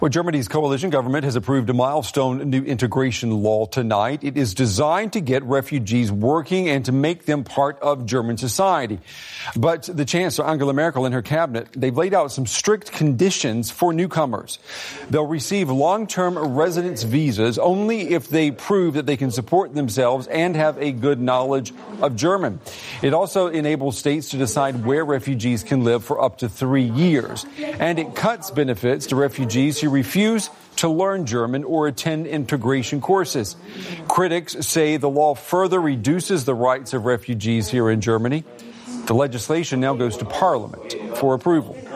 Well, Germany's coalition government has approved a milestone new integration law tonight. It is designed to get refugees working and to make them part of German society. But the Chancellor, Angela Merkel, and her cabinet, they've laid out some strict conditions for newcomers. They'll receive long-term residence visas only if they prove that they can support themselves and have a good knowledge of German. It also enables states to decide where refugees can live for up to 3 years. And it cuts benefits to refugees who refuse to learn German or attend integration courses. Critics say the law further reduces the rights of refugees here in Germany. The legislation now goes to Parliament for approval.